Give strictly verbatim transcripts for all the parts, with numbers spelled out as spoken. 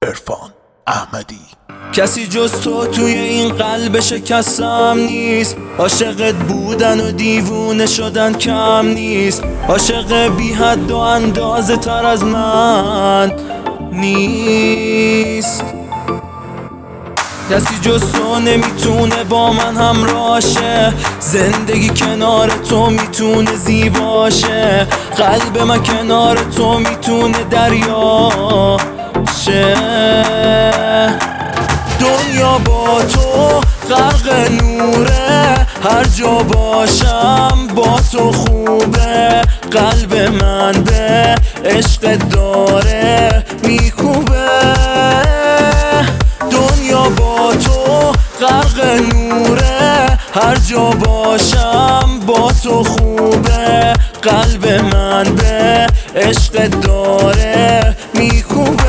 عرفان احمدی. کسی جز تو توی این قلب شکستم نیست، عاشقت بودن و دیوونه شدن کم نیست، عاشق بی حد و اندازه تر از من نیست. کسی جز تو نمیتونه با من همراشه، زندگی کنار تو میتونه زیباشه، قلب من کنار تو میتونه دریا شه. دنیا با تو غرق نوره، هر جا باشم با تو خوبه، قلب من به عشق داره میکوبه. دنیا با تو غرق نوره، هر جا باشم با تو خوبه، قلب من به عشق داره میکوبه.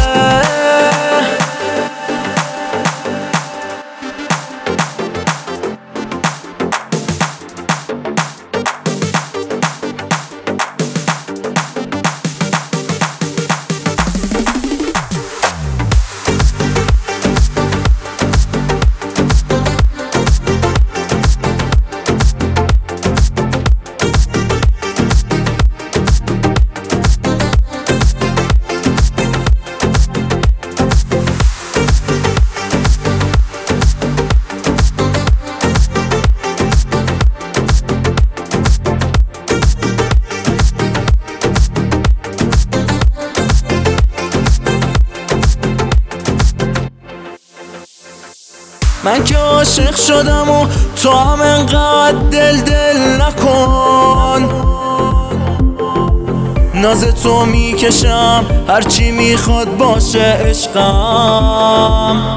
من که عاشق شدم و تو هم انقدر دل دل نکن، ناز تو میکشم هرچی میخواد باشه عشقم.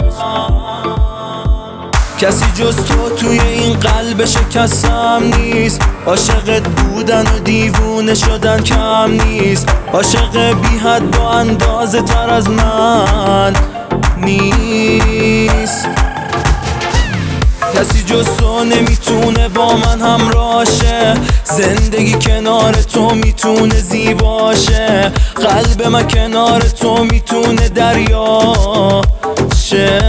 کسی جز تو توی این قلب شکستم نیست، عاشقت بودن و دیوونه شدن کم نیست، عاشق بی حد و اندازه تر از من نیست. کسی جز تو نمیتونه با من همراشه، زندگی کنار تو میتونه زیباشه، قلب من کنار تو میتونه دریا شه.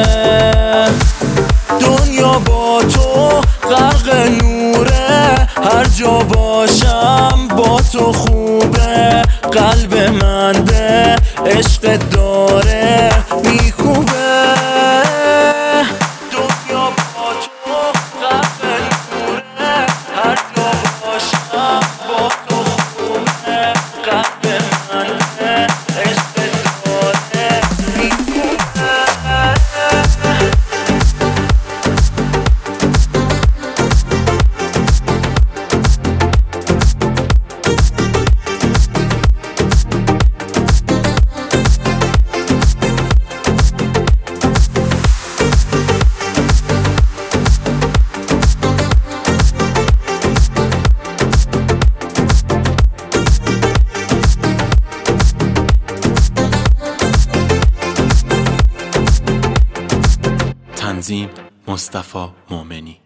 دنیا با تو غرق نوره، هر جا باشم با تو خوبه، قلب من به عشق داره میکوبه. تنظیم مصطفی مومنی.